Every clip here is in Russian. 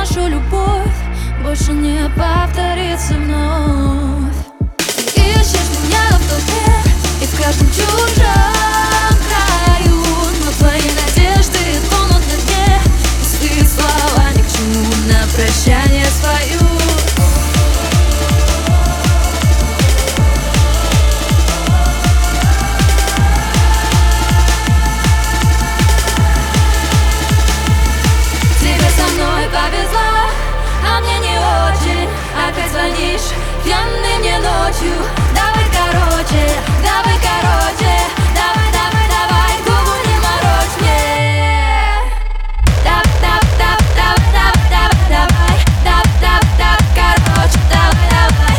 нашу любовь больше не повторится вновь. Ищешь меня в толпе и в каждом чужом краю, но твои надежды тонут на дне. Пустые слова ни к чему, на прощание свою. Повезло, а мне не очень. Опять звонишь пьяный мне ночью. Давай короче, давай короче. Давай, давай, давай, губу не морочь мне. Давай, короче, давай, давай.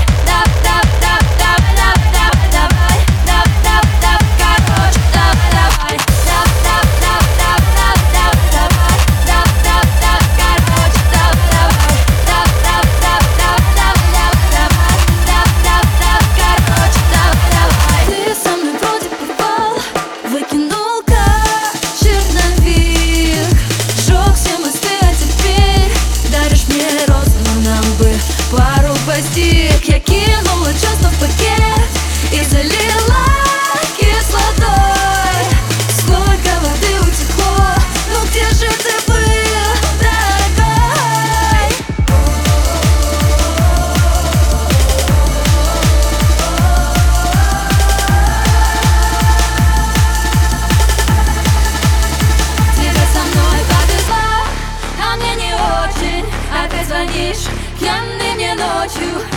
Короче, давай, я кинула чувства в пакет и залила кислотой. Сколько воды утекло, ну где же ты был, дорогой? Тебе со мной повезло, а мне не очень. Опять звонишь пьяный мне ночью.